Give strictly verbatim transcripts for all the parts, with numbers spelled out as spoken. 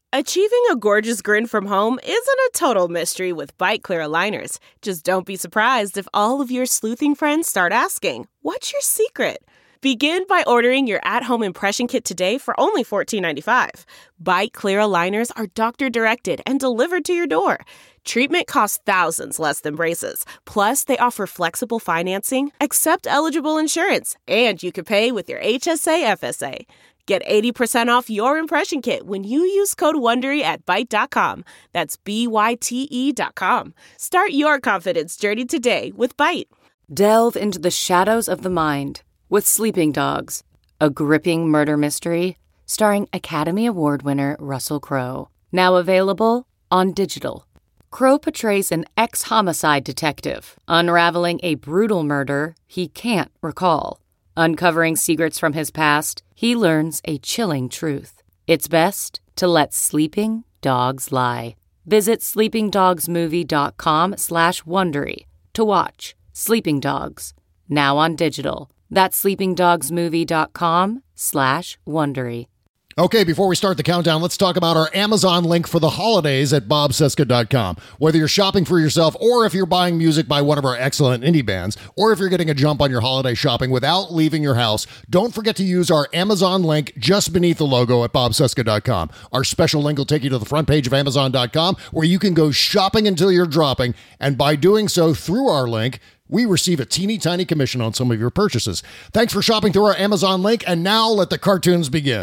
Achieving a gorgeous grin from home isn't a total mystery with Byte Clear aligners. Just don't be surprised if all of your sleuthing friends start asking, "What's your secret?" Begin by ordering your at-home impression kit today for only fourteen ninety-five. Byte Clear aligners are doctor-directed and delivered to your door. Treatment costs thousands less than braces. Plus, they offer flexible financing, accept eligible insurance, and you can pay with your H S A F S A. Get eighty percent off your impression kit when you use code WONDERY at byte dot com. That's B Y T E dot com. Start your confidence journey today with Byte. Delve into the shadows of the mind with Sleeping Dogs, a gripping murder mystery starring Academy Award winner Russell Crowe. Now available on digital. Crowe portrays an ex-homicide detective unraveling a brutal murder he can't recall. Uncovering secrets from his past, he learns a chilling truth. It's best to let sleeping dogs lie. Visit sleepingdogsmovie.com slash Wondery to watch Sleeping Dogs, now on digital. That's sleepingdogsmovie.com slash Wondery. Okay, before we start the countdown, let's talk about our Amazon link for the holidays at bob cesca dot com. Whether you're shopping for yourself or if you're buying music by one of our excellent indie bands, or if you're getting a jump on your holiday shopping without leaving your house, don't forget to use our Amazon link just beneath the logo at bob cesca dot com. Our special link will take you to the front page of amazon dot com where you can go shopping until you're dropping, and by doing so through our link, we receive a teeny tiny commission on some of your purchases. Thanks for shopping through our Amazon link, and now let the cartoons begin.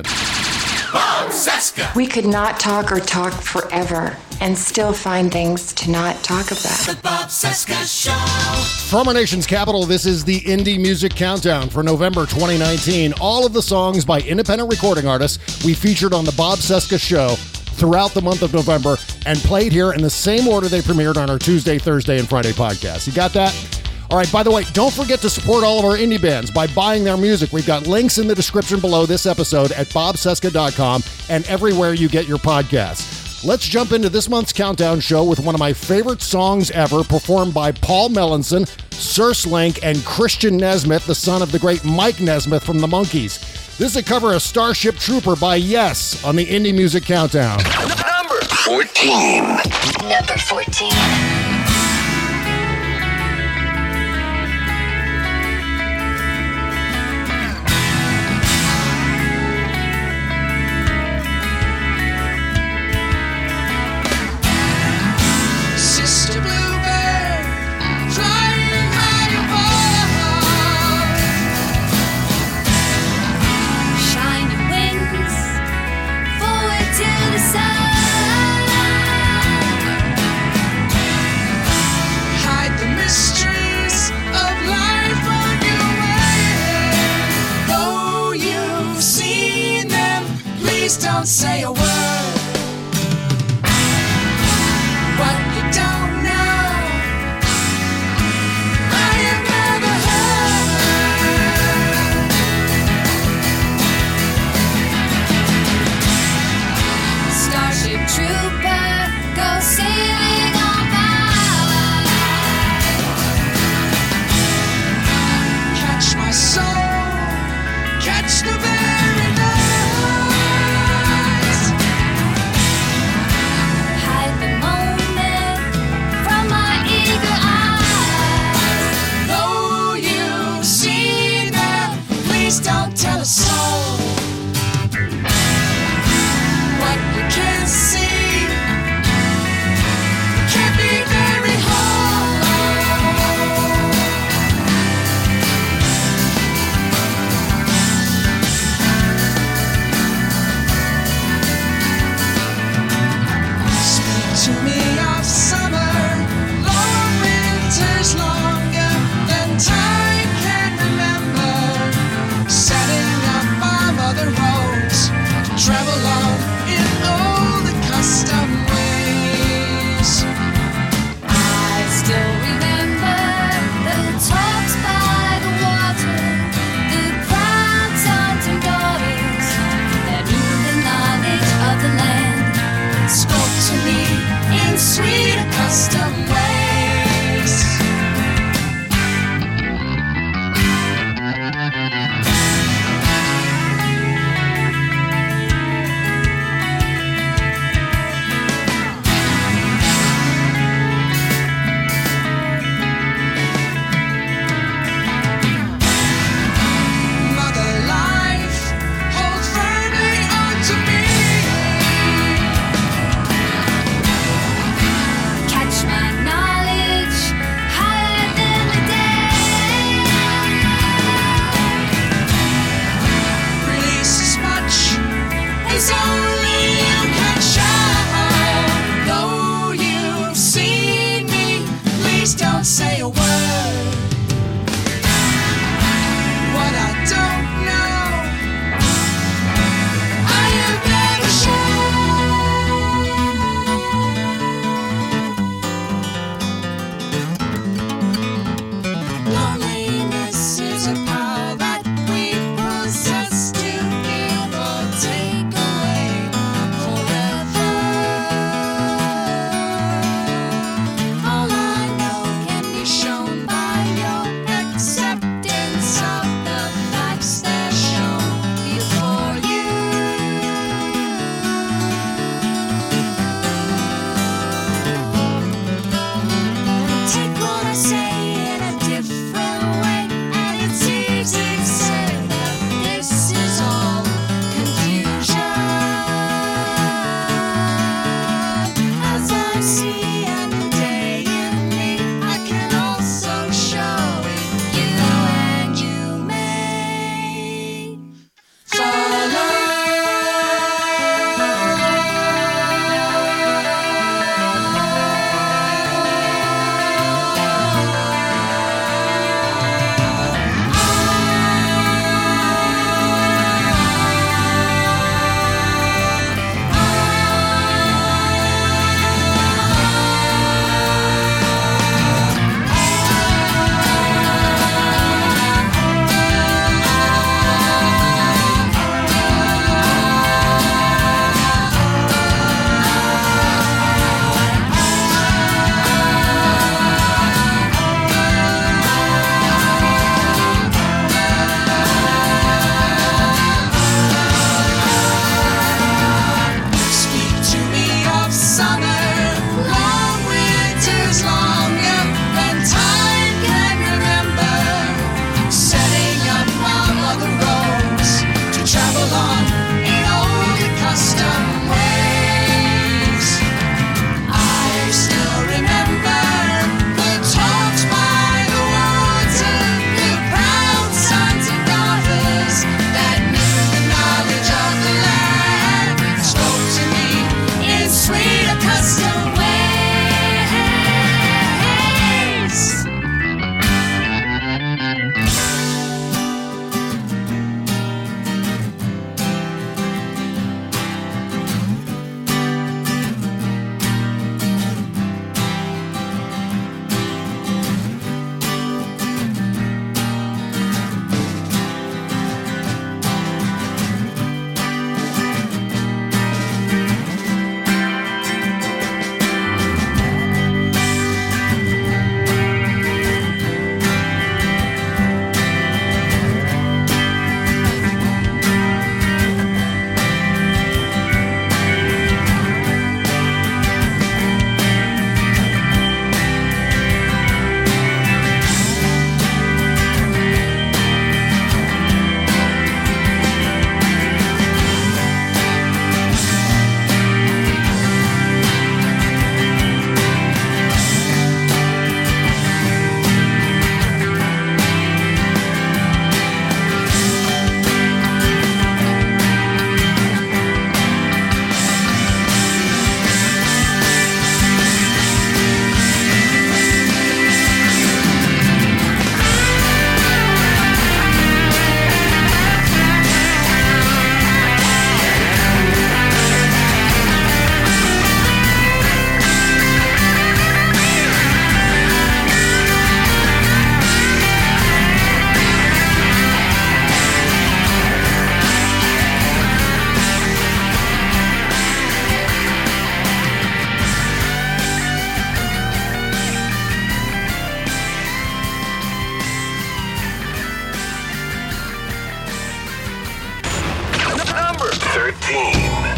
Bob Cesca. We could not talk or talk forever and still find things to not talk about. The Bob Cesca Show. From our nation's capital, this is the Indie Music Countdown for November twenty nineteen. All of the songs by independent recording artists we featured on the Bob Cesca Show throughout the month of November and played here in the same order they premiered on our Tuesday, Thursday, and Friday podcasts. You got that? All right, by the way, don't forget to support all of our indie bands by buying their music. We've got links in the description below this episode at bob cesca dot com and everywhere you get your podcasts. Let's jump into this month's Countdown show with one of my favorite songs ever, performed by Paul Melanson, Serse Link, and Christian Nesmith, the son of the great Mike Nesmith from the Monkees. This is a cover of Starship Trooper by Yes on the Indie Music Countdown. Number fourteen. Number fourteen. Don't say a word. What you don't know, I have never heard. Starship Trooper, go sailing on by. Catch my soul, catch the very night. Don't tell a soul what you can't see.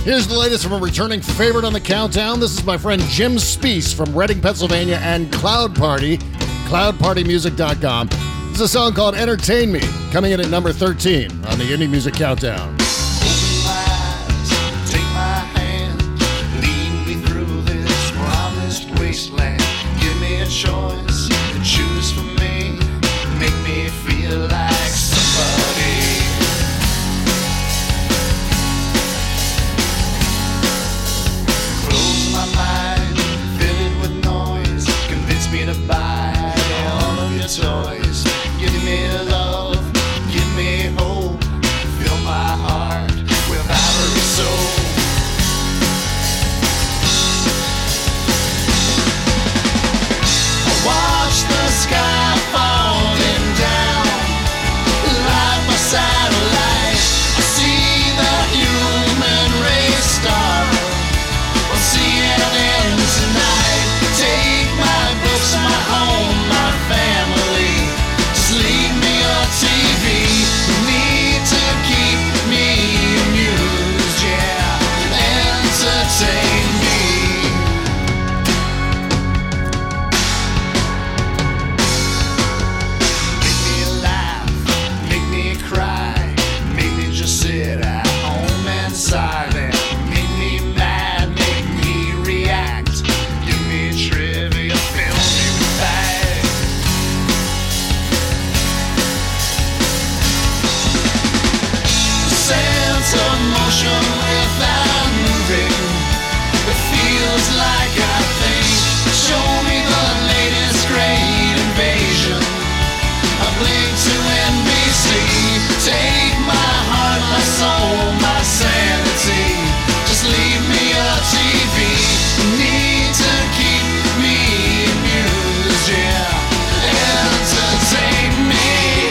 Here's the latest from a returning favorite on the countdown. This is my friend Jim Speece from Reading, Pennsylvania, and Cloud Party, cloud party music dot com. This is a song called Entertain Me, coming in at number thirteen on the Indie Music Countdown. Choice to choose for me, make me feel like somebody. Close my mind, fill it with noise, convince me to buy all of your toys. Give me love, give me hope, fill my heart with every soul. Watch the sky falling down like my satellite. I see the human race start. We'll see it end tonight. Take my books, my home, my family. Just leave me a T V. Need to keep me amused, yeah. Entertain me. Sit at home and silent. Make me mad, make me react. Give me trivia, fill me with facts. Sense of motion without moving. It feels like I think. Show me the latest great invasion. I blink to N B C. Take my heart, my soul, my sanity. Just leave me a T V. Need to keep me amused, yeah. Entertain me.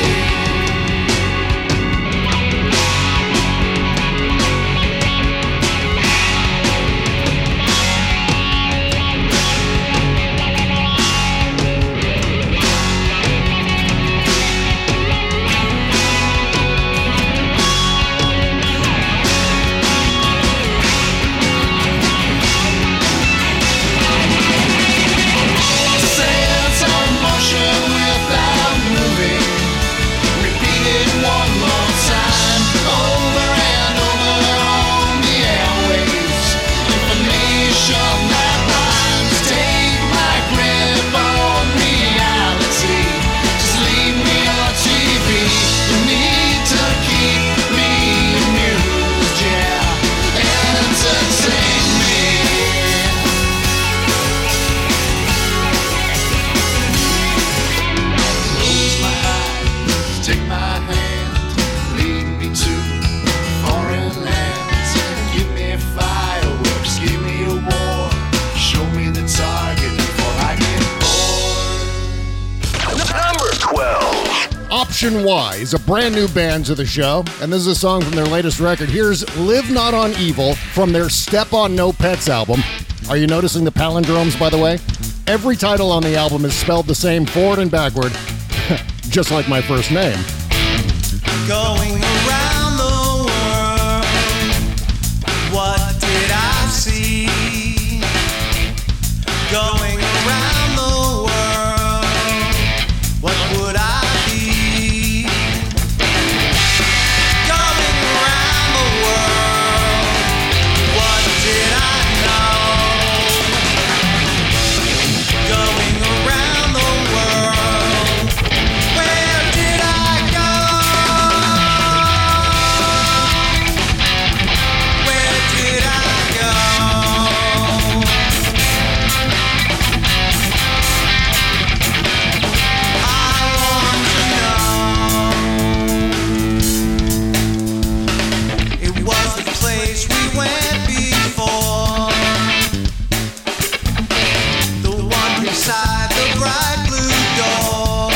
Option Y is a brand new band to the show, and this is a song from their latest record. Here's Live Not on Evil from their Step on No Pets album. Are you noticing the palindromes, by the way? Every title on the album is spelled the same forward and backward, just like my first name. Going around the world, what did I see? Going around the world, what would I be? Going around the world, what did I know? Going around the world, where did I go? Where did I go? I want to know. It was the place we went before, the one beside the bright blue door,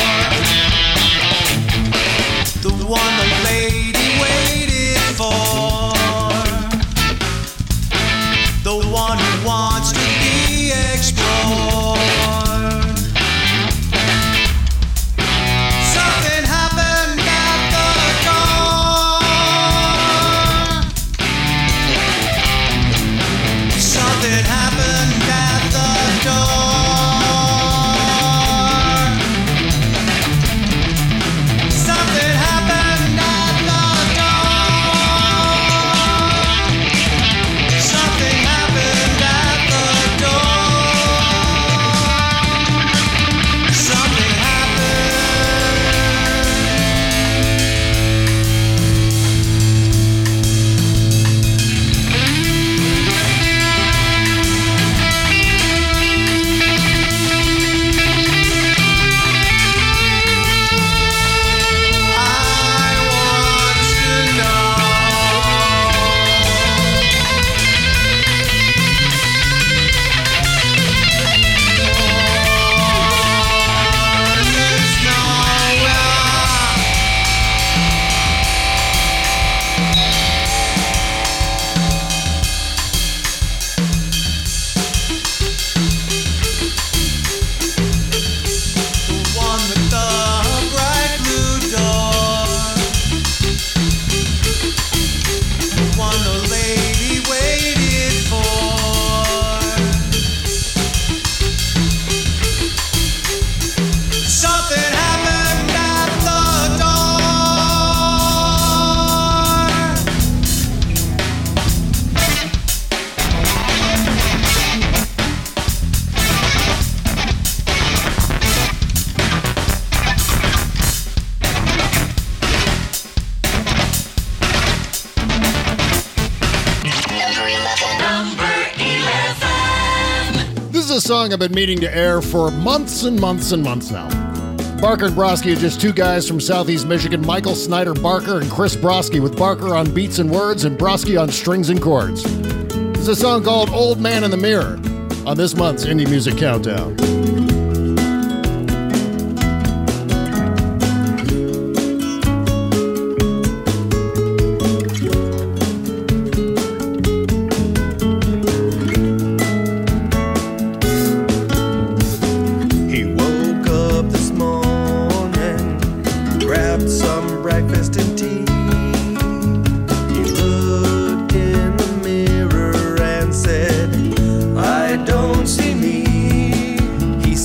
the one the lady waited for, the one who wants to be explored. Something happened at the car. Something happened at the door. Something happened at the door. Something happened at the door. Something Song I've been meaning to air for months and months and months now. Barker and Broski are just two guys from Southeast Michigan, Michael Snyder Barker and Chris Broski, with Barker on beats and words and Broski on strings and chords. This is a song called Old Man in the Mirror on this month's Indie Music Countdown. He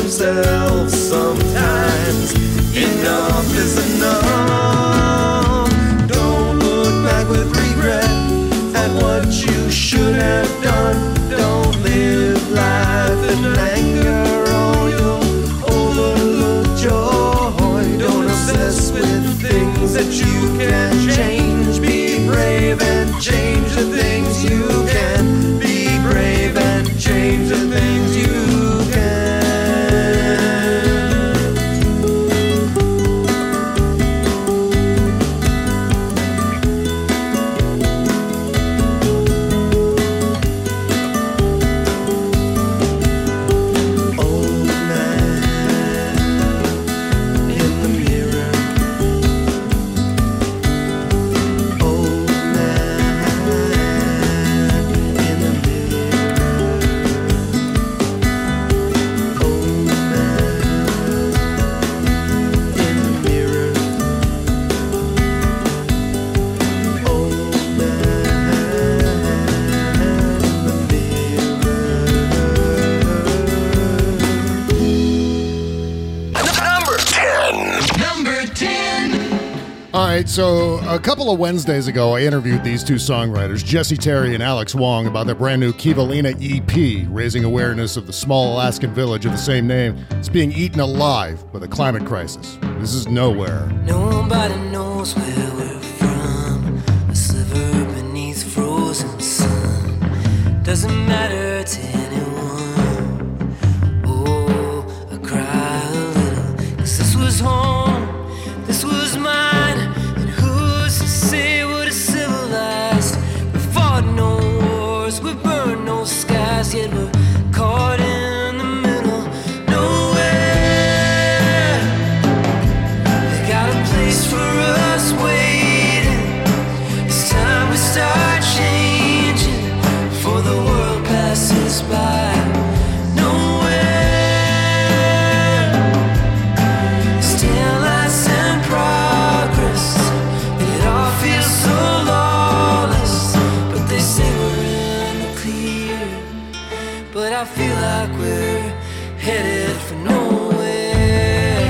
themselves sometimes. Enough is enough. Don't look back with regret at what you should have done. Don't live life in anger or you'll overlook joy. Don't obsess with things that you can change. Be brave and change the things you can. Be brave and change the things you can. So a couple of Wednesdays ago, I interviewed these two songwriters, Jesse Terry and Alex Wong, about their brand new Kivalina E P, raising awareness of the small Alaskan village of the same name. It's being eaten alive by the climate crisis. This is Nowhere. Nobody knows where we're from, a sliver beneath frozen sun. Doesn't matter to anyone. Oh, I cry a little, 'cause this was home, this was mine. Say what is civilized. We fought no wars, we burned no skies, yet we're caught in the middle. Nowhere. They got a place for us waiting. It's time we start changing before the world passes by. Nowhere. Still lights and progress. Feels so lawless, but they say we're in the clear. But I feel like we're headed for nowhere.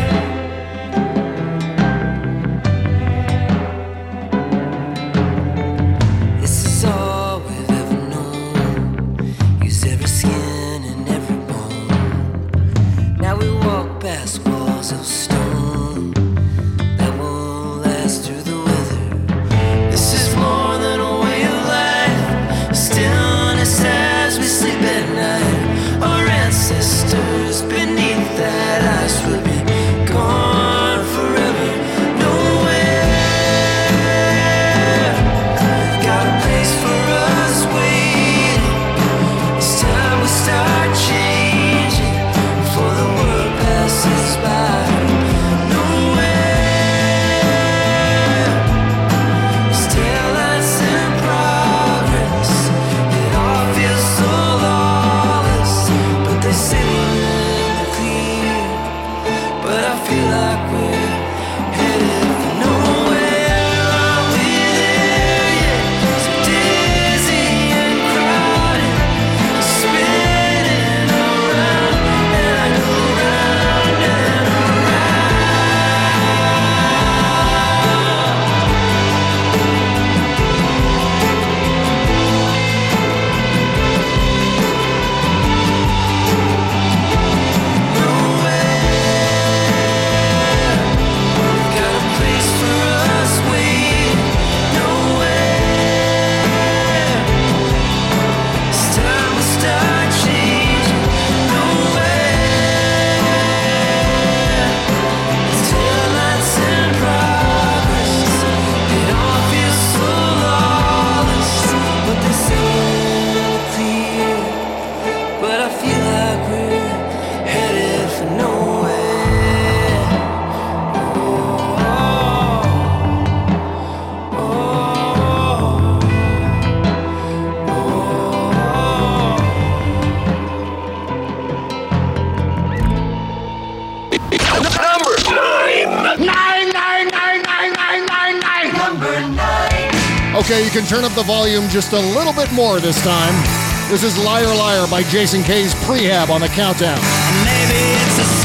This is all we've ever known. Use every skin and every bone. Now we walk past walls of stone that won't last through the This is more than a way of life. Stillness as we sleep at night. Our ancestors beneath that ice will be gone forever. Nowhere. Got a place for us waiting. It's time we start changing before the world passes by. Okay, you can turn up the volume just a little bit more this time. This is Liar Liar by Jason K's Prehab on the Countdown. Maybe it's a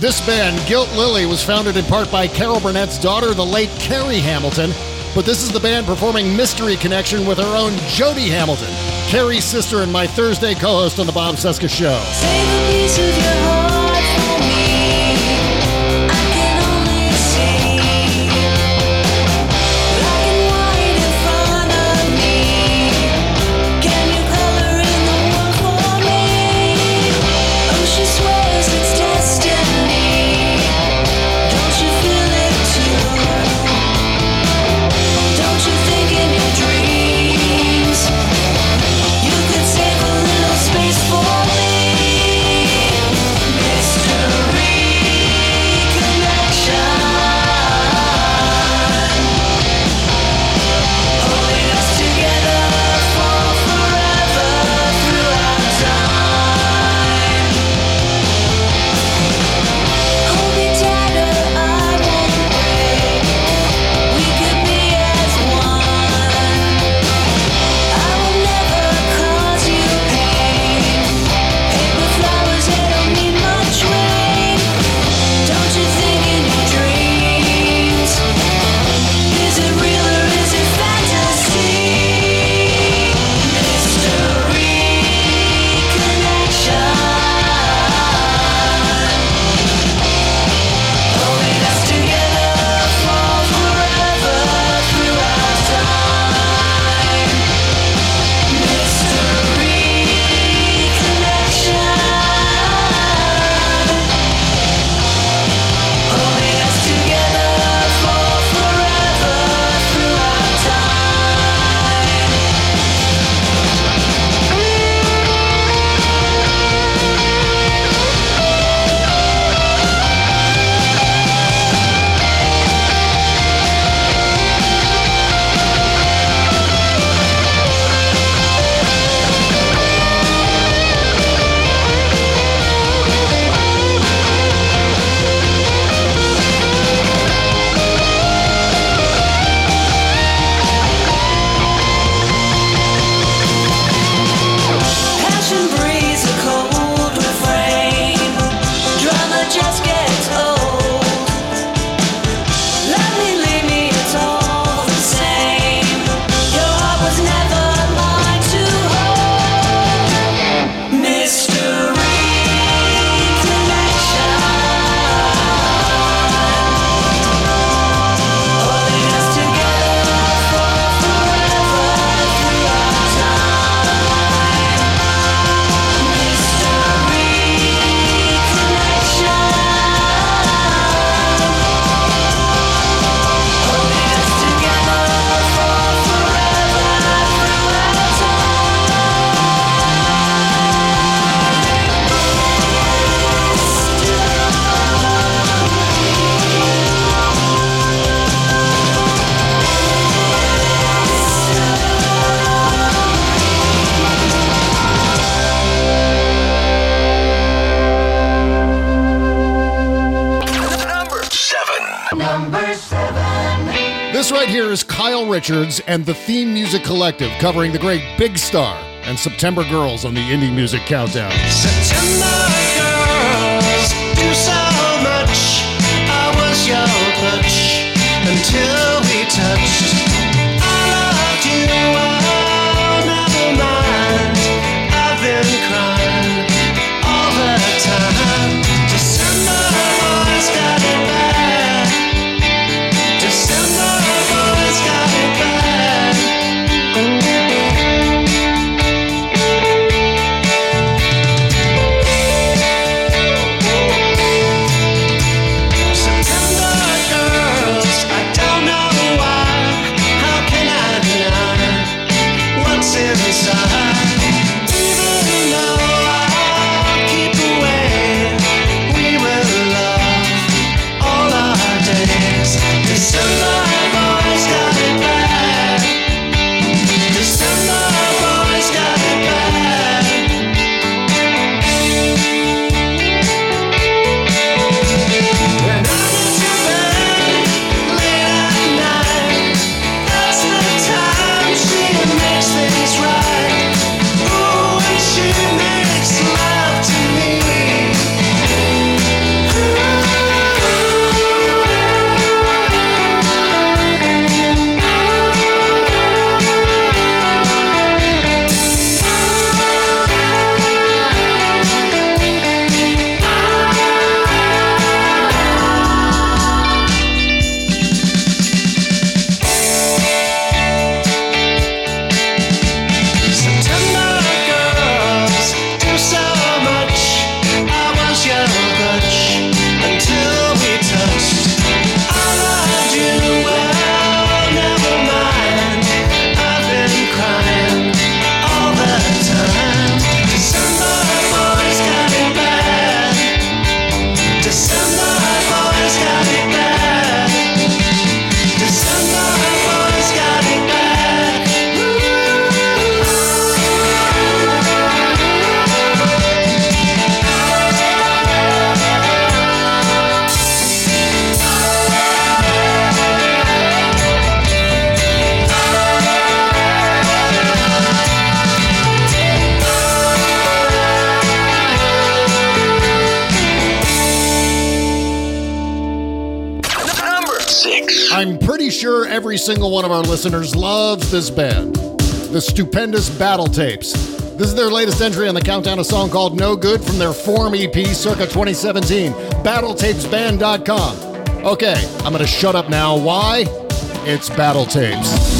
This band, Gilt Lily, was founded in part by Carol Burnett's daughter, the late Carrie Hamilton. But this is the band performing Mystery Connection with her own Jody Hamilton, Carrie's sister and my Thursday co-host on the Bob Cesca Show. Save a piece of your heart for me. I can only see black and white in front of me. Can you color in the world for me? Oh, she swears it's destiny. Don't you feel it too? Don't you think in your dreams you could save a little space for me? Mystery connection, holding us together for forever throughout time. Hold me tighter, I won't break. We could be as one. I will never cause you pain. Paper flowers, they don't need much rain. Don't you think in your dreams? Is it real or is it fantasy? Mystery connection, holding us together for forever throughout time. Mystery connection, holding us together for forever throughout time. Passion breathes a cold refrain. Drama just gets old. Let me leave me, it's all the same. Your heart was never mine to hold. Mystery connection, holding us together for forever throughout time. Mystery connection, holding us together for forever throughout Number seven. This right here is Kyle Richards and the Theme Music Collective covering the great Big Star and September Girls on the Indie Music Countdown. September girls do so much. I was your clutch until we touched. I loved you, oh, never mind. I've been crying all the time. December boys got it bad. December boys got it bad. I'm pretty sure every single one of our listeners loves this band, the stupendous Battle Tapes. This is their latest entry on the countdown, a song called No Good from their Form E P circa twenty seventeen, battle tapes band dot com. Okay, I'm going to shut up now. Why? It's Battle Tapes.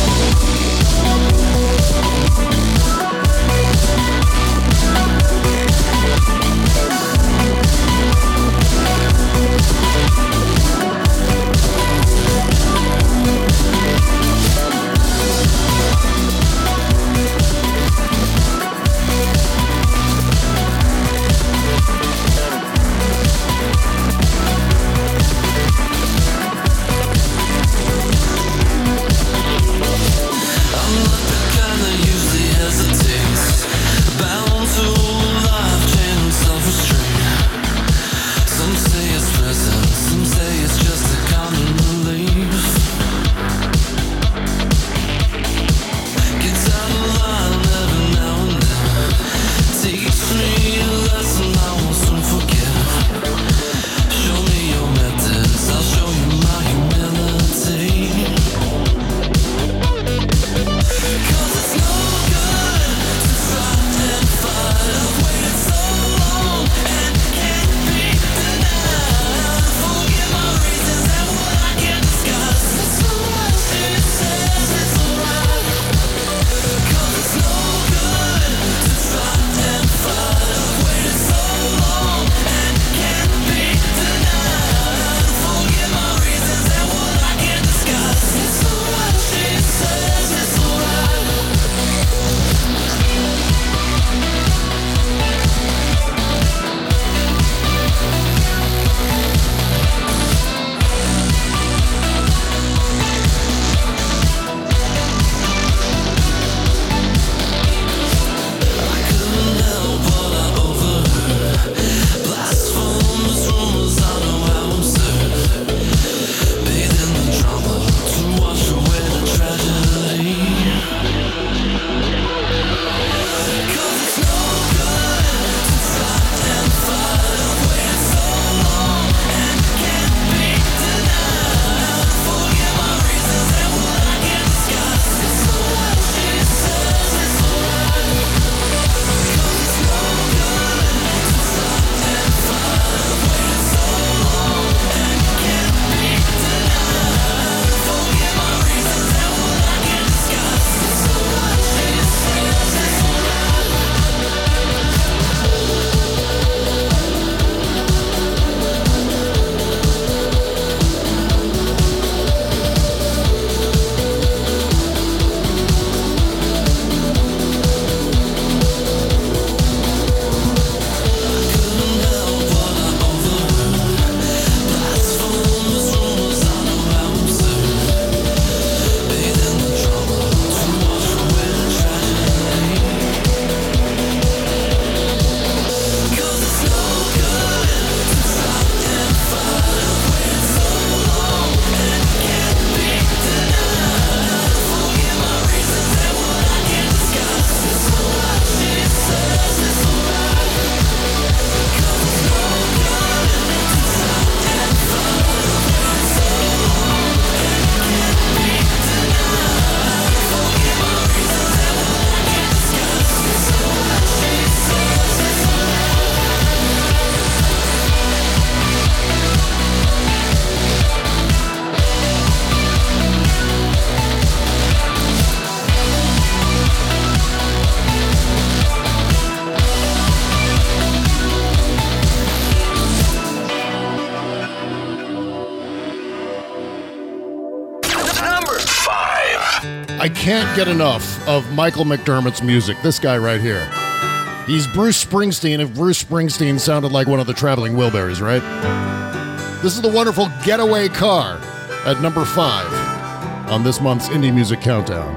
I can't get enough of Michael McDermott's music. This guy right here. He's Bruce Springsteen if Bruce Springsteen sounded like one of the Traveling Wilburys, right? This is the wonderful Getaway Car at number five on this month's Indie Music Countdown.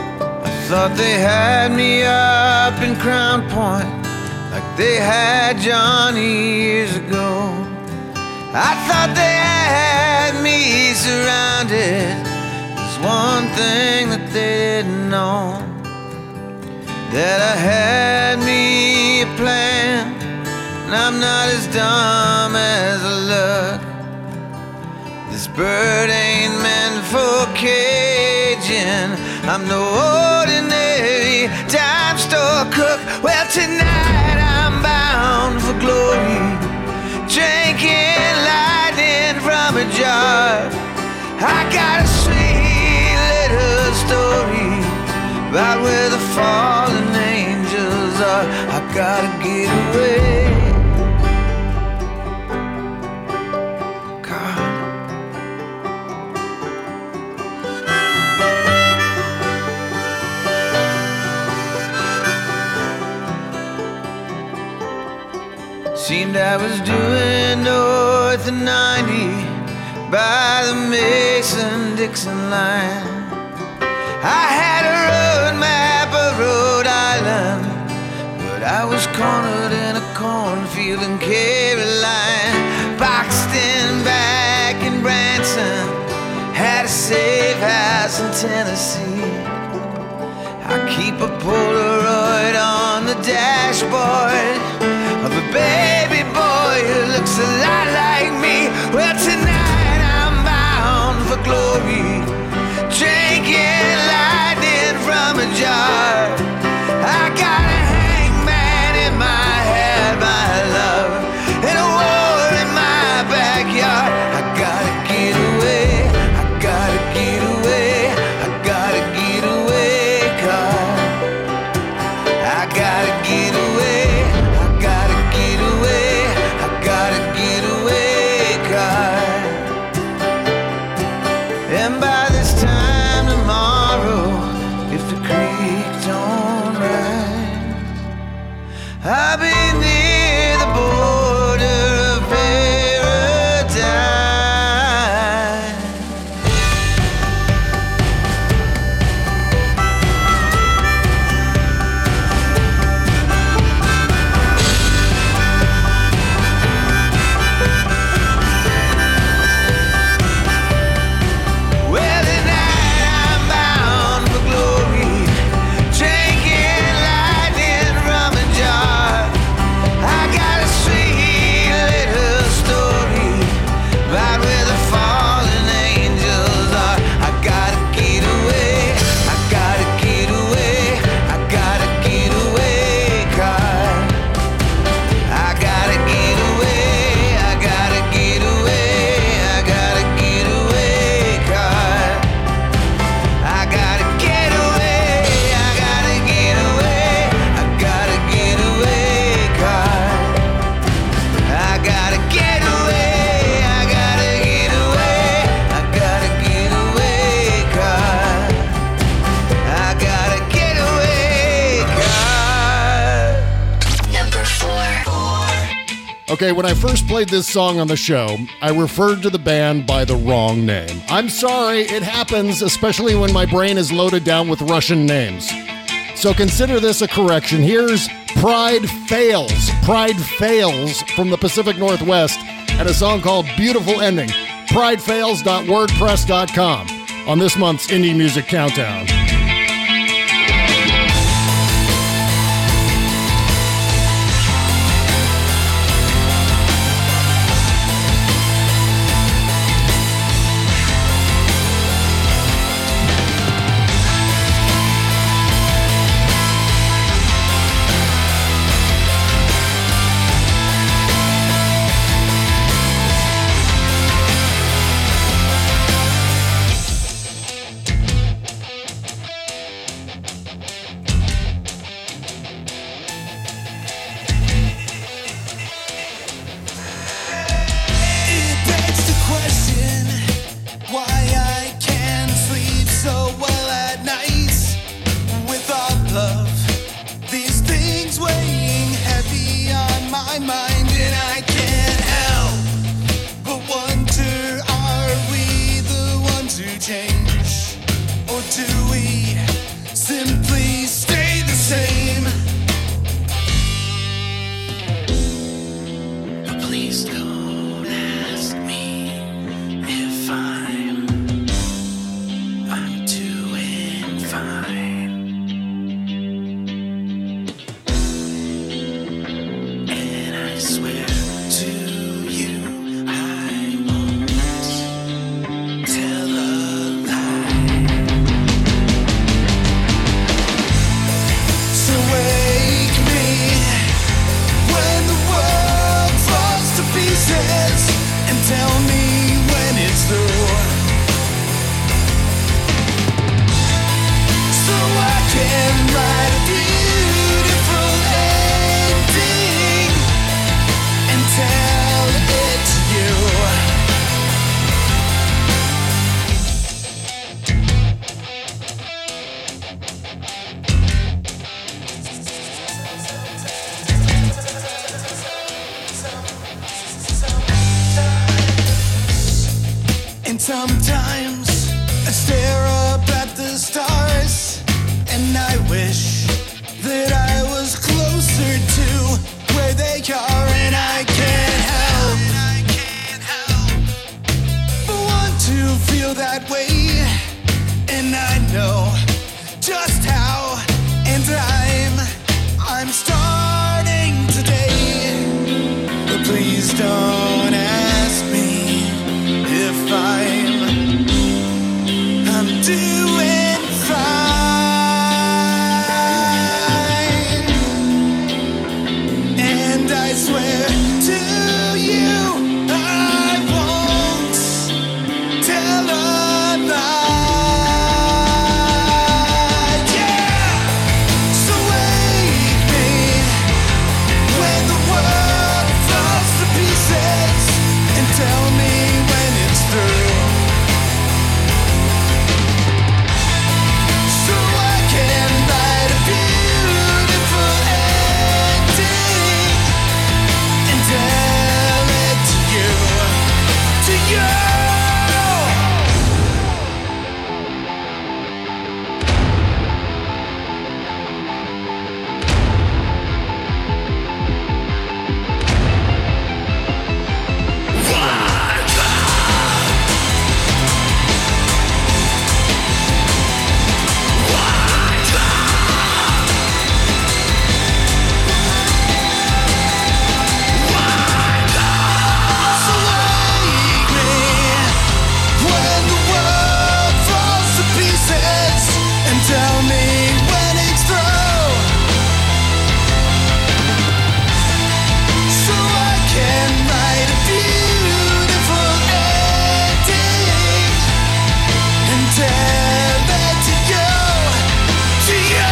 I thought they had me up in Crown Point like they had Johnny years ago. I thought they had me surrounded. There's one thing that they didn't know, that I had me a plan, and I'm not as dumb as I look. This bird ain't meant for Cajun. I'm no ordinary dime store cook. Well, tonight I'm bound for glory, drinking lightning from a jar. I got a sweet little story about where the fallen angels are. I gotta get away. Seemed I was doing north of ninety by the Mason-Dixon line. I had a road map of Rhode Island, but I was cornered in a cornfield in Caroline. Boxed in back in Branson, had a safe house in Tennessee. I keep a Polaroid on the dashboard of a baby boy who looks a lot like me. Well, tonight I'm bound for glory, drinking lightning from a jar. I got a hangman in my head, my love, and a war in my backyard. I gotta get away, I gotta get away, I gotta get away, God. I gotta get away, I gotta get away, I gotta get away, God. And by this time tomorrow, if the creek don't rise, I'll be near the border of paradise. Well, tonight I'm bound for glory, drinking lightning from a jar. I got a sweet little story about where the fallen angels are. I gotta get away, I gotta get away, I gotta get away, God. I gotta get away, I gotta get away, I gotta get away, God. I gotta get away, I gotta get away, I gotta get away, God. I gotta get away, I gotta get away, I gotta get away, God. I gotta get away, God. Number four. Okay, when I first played this song on the show, I referred to the band by the wrong name. I'm sorry, it happens, especially when my brain is loaded down with Russian names. So consider this a correction. Here's Pride Fails. Pride Fails from the Pacific Northwest and a song called Beautiful Ending. pride fails dot wordpress dot com on this month's Indie Music Countdown. don't ask me if I'm I'm doing fine, and I swear to you I won't tell a lie. Yeah, so wake me when the world falls to pieces, and tell me when it's through, so I can write a beautiful ending and tell it to you, to you. So wake me when the world falls to pieces, and tell me when it's through, so I can write a beautiful ending and tell it to you, to you.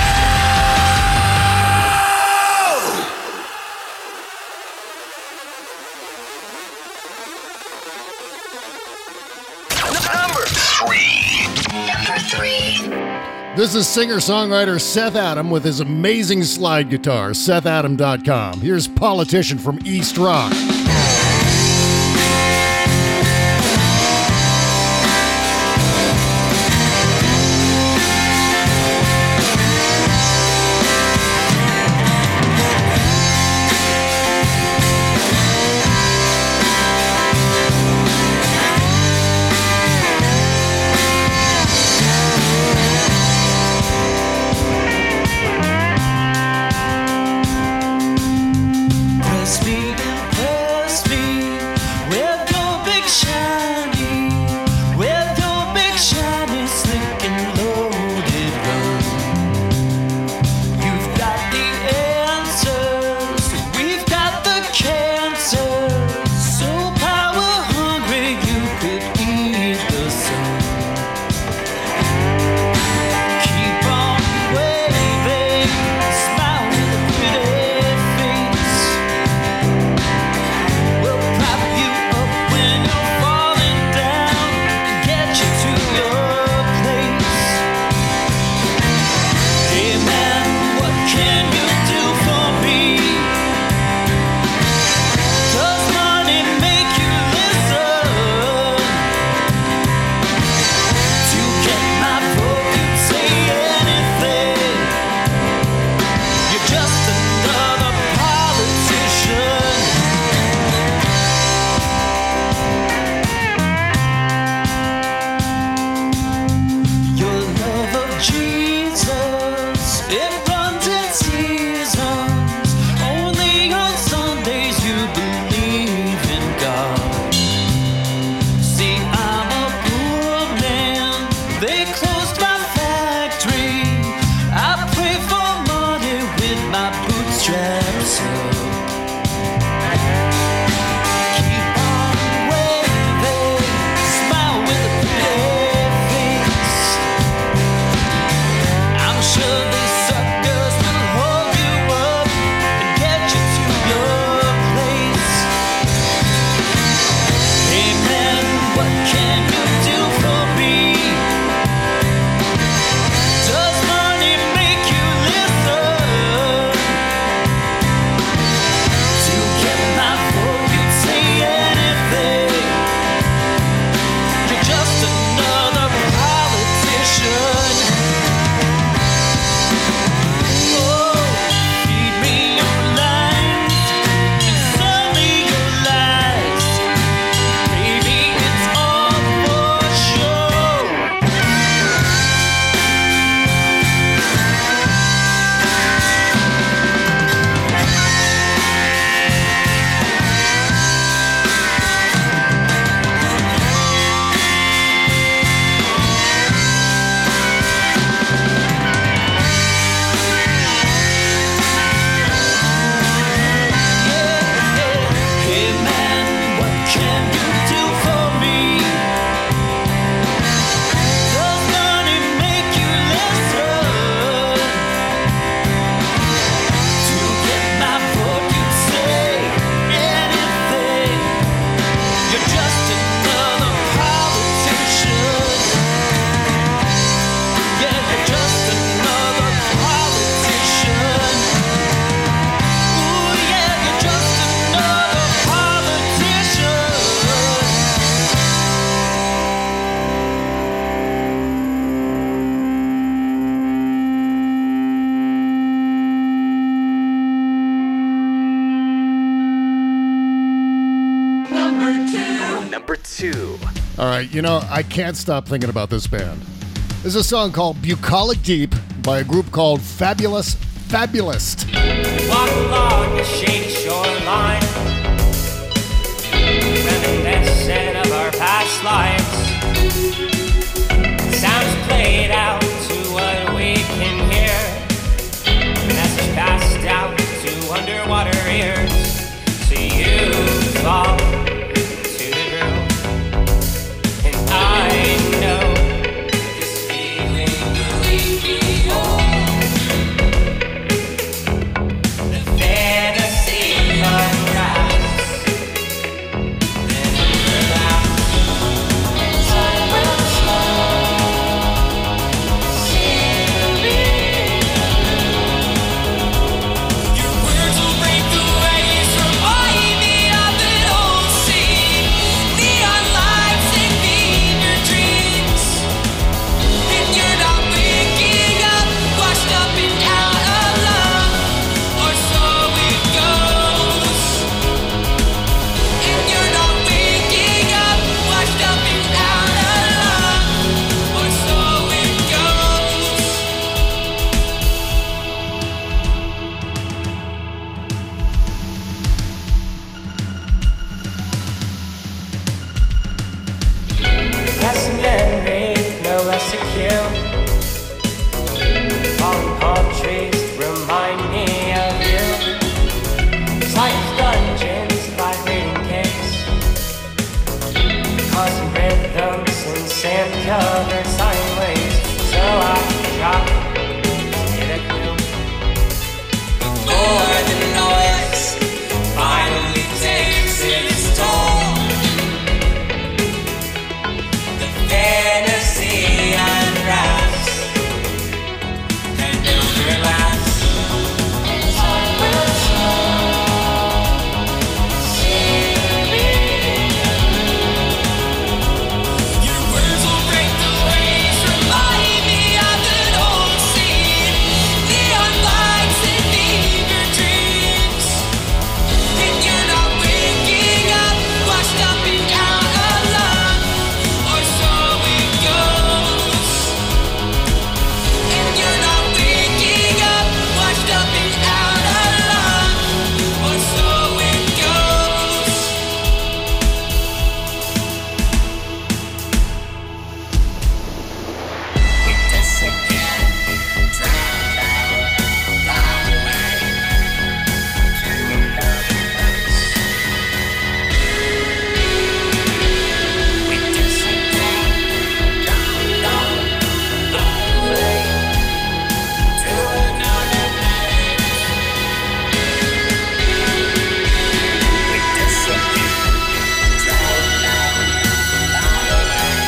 This is singer-songwriter Seth Adam with his amazing slide guitar, seth adam dot com. Here's Politician from East Rock. Press me and play. two. All right, you know, I can't stop thinking about this band. There's a song called Bucolic Deep by a group called Fabulous Fabulist. Walk along the shady shoreline, reminiscent of our past lives. Sounds played out to what we can hear. Message passed out to underwater ears. So you fall to the groove, and I know this feeling will leave me home. The fantasy unwraps, then relax. I will your words will break the waves, remind me of an old scene. Neon lights and fever dreams, and you're not waking up, washed up and out of love, or so it goes. And you're not waking up, washed up and out of love, or so it goes. Less memory, no less secure. Fallen palm trees remind me of you. It's like dungeons, vibrating cakes, causing rhythms and sand-covered sideways. So I drop in a gloom before the noise finally takes its toll. The fantasy unwraps, and you'll relax. I will your words will break the waves, remind me of an old scene. Neon lights and fever dreams, and you're not waking up, washed up and out of love, or so it goes. And you're not waking up, washed up and out of love, or so it goes. We disappear, drown out, fly away to another place. We disappear, drown out, fly away to another place. We disappear, drown out, fly away to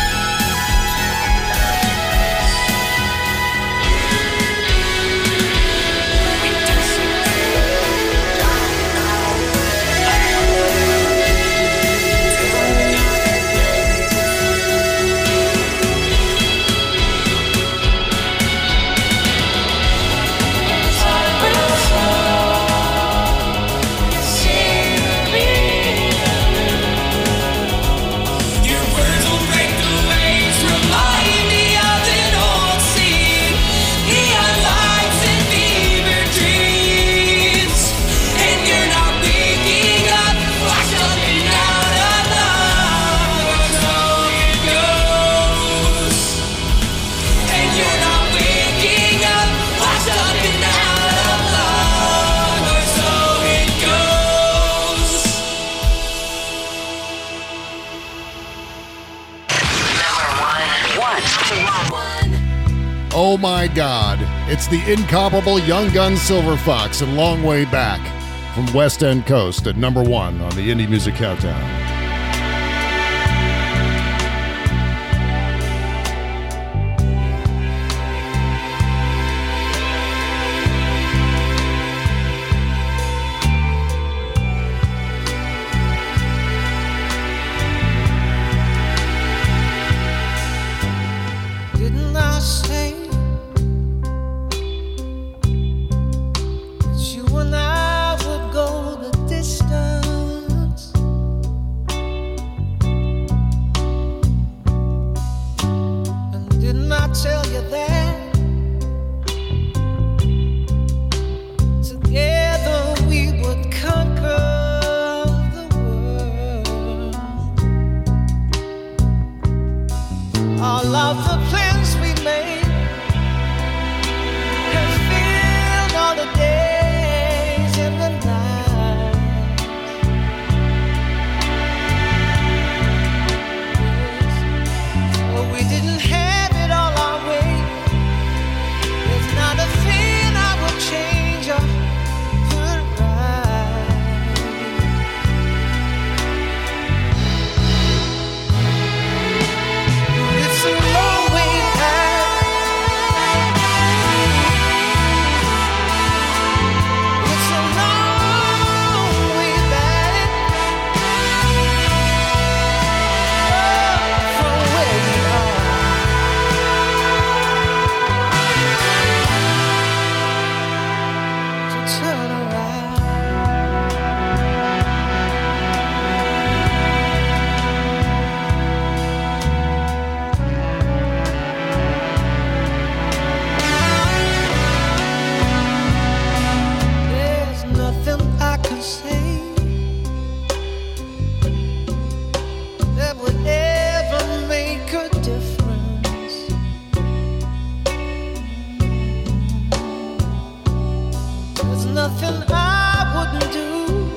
your words will break the waves, remind me of an old scene. Neon lights and fever dreams, and you're not waking up, washed up and out of love, or so it goes. And you're not waking up, washed up and out of love, or so it goes. Oh my God, it's the incomparable Young Guns Silver Fox and Long Way Back from West End Coast at number one on the Indie Music Countdown. Didn't I say that you and I would go the distance? nothing I wouldn't do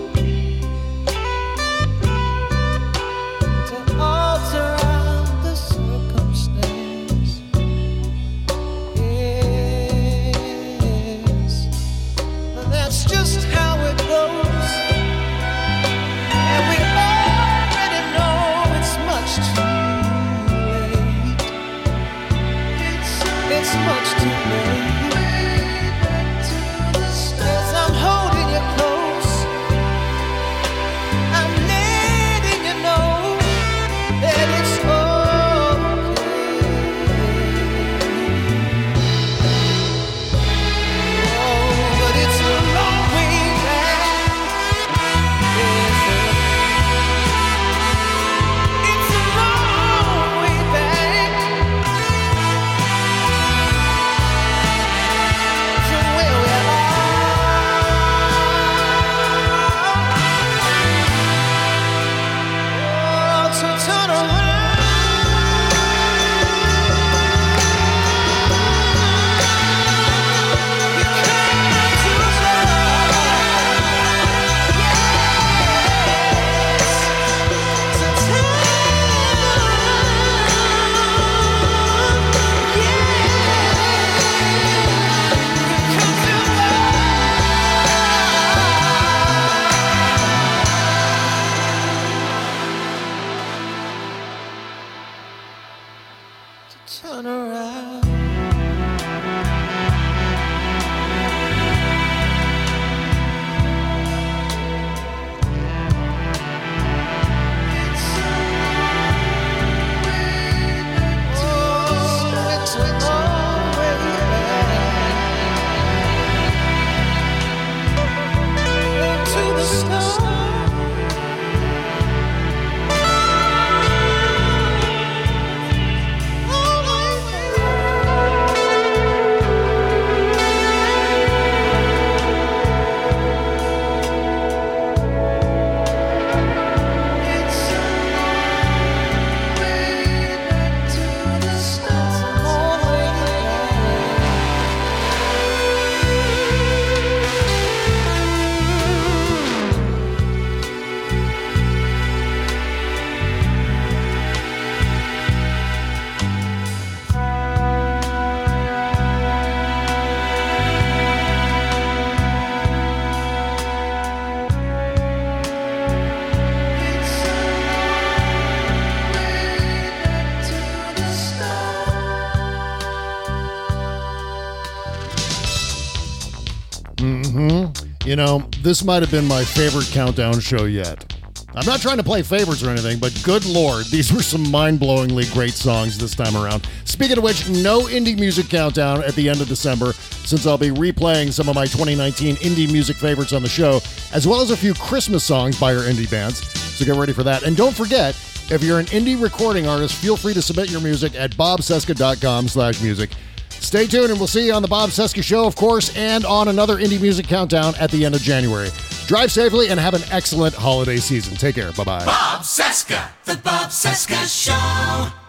to alter out the circumstance. Yes, that's just how it goes, and we already know it's much too late. It's, it's much too late. As I'm holding you close, I'm letting you know that it's okay. Oh, but it's a long way back. Yes, sir. It's a long way back from where we are. Oh, to turn around. You come to yes, to turn turn around. Oh, it's a long way back to the start. You know, this might have been my favorite countdown show yet. I'm not trying to play favorites or anything, but good Lord, these were some mind-blowingly great songs this time around. Speaking of which, no indie music countdown at the end of December, since I'll be replaying some of my twenty nineteen indie music favorites on the show, as well as a few Christmas songs by our indie bands. So get ready for that. And don't forget, if you're an indie recording artist, feel free to submit your music at bobcesca.com slash music. Stay tuned, and we'll see you on the Bob Cesca Show, of course, and on another Indie Music Countdown at the end of January. Drive safely and have an excellent holiday season. Take care. Bye-bye. Bob Cesca, The Bob Cesca Show.